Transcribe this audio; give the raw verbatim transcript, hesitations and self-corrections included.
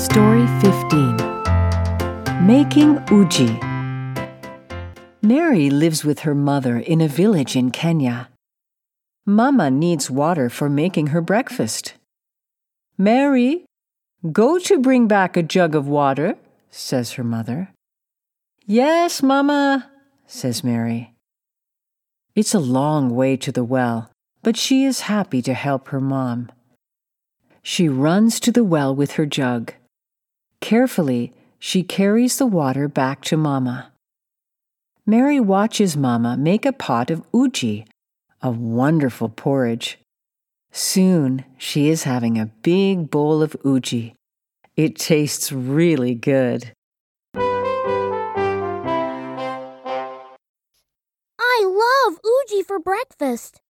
Story fifteen. Making uji. Mary lives with her mother in a village in Kenya. Mama needs water for making her breakfast. "Mary, go to bring back a jug of water," says her mother. "Yes, Mama," says Mary. It's a long way to the well, but she is happy to help her mom. She runs to the well with her jug. Carefully, she carries the water back to Mama. Mary watches Mama make a pot of uji, a wonderful porridge. Soon, she is having a big bowl of uji. It tastes really good. I love uji for breakfast.